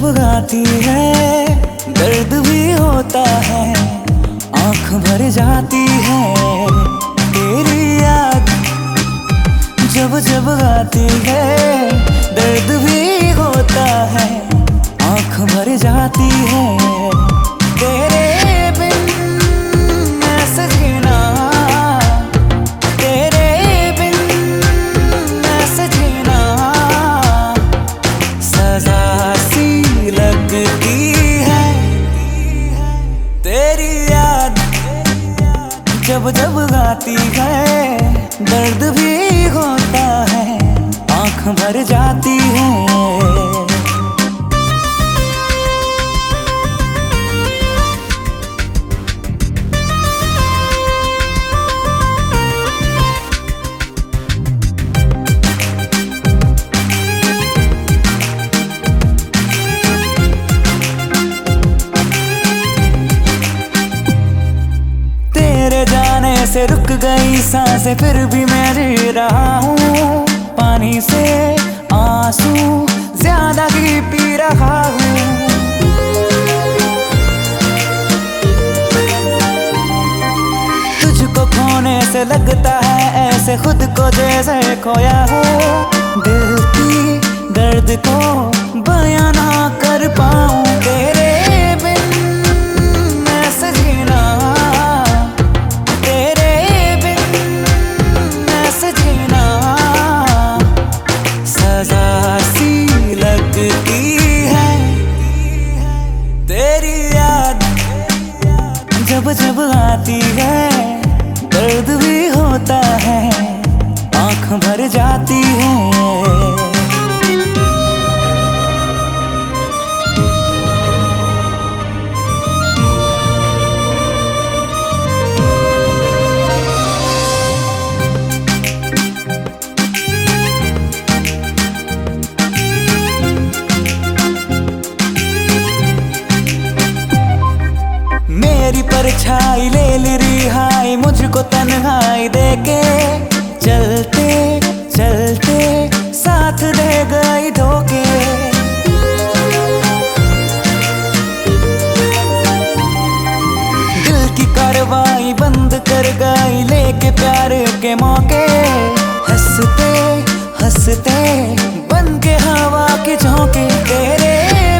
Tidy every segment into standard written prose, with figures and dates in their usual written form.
गाती है दर्द भी होता है, आँख भर जाती है तेरी याद। जब जब गाती है दर्द भी होता है, आँख भर जाती है तेरे बिन ऐसे जीना, तेरे बिन ऐसे जीना सजा सी लगती है तेरी याद। जब जब गाती है दर्द भी होता है, आँख भर जाती है। से रुक गई सांसें फिर भी मैं जी रहा हूँ, पानी से आंसू ज्यादा ही पी रहा हूँ। तुझको खोने से लगता है ऐसे खुद को जैसे खोया हो, दिल की दर्द को बयां ना कर पाऊँ तेरे जब जब आती है दर्द भी होता है, आँख भर जाती है। मेरी परछाई ले ली रिहाई, मुझको तन्हाई देके चलते चलते साथ दे गई धोखे। दिल की कार्रवाई बंद कर गई लेके प्यार के मौके, हंसते हंसते बन के हवा के झोंके तेरे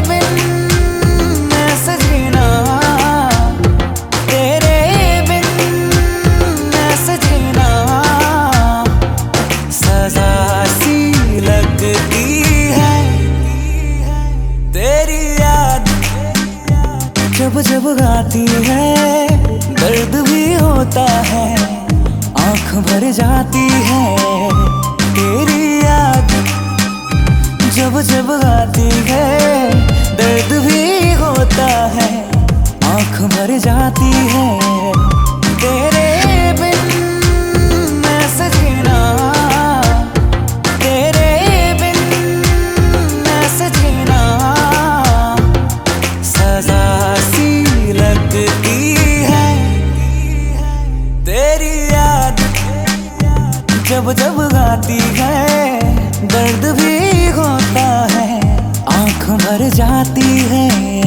जब जब गाती है दर्द भी होता है, आँख भर जाती है तेरी याद। जब जब गाती है दर्द भी होता है, आँख भर जाती है तेरे बिन ऐसे जीना, तेरे बिन ऐसे जीना सजा लगती है तेरी याद। जब जब गाती है दर्द भी होता है, आँख भर जाती है।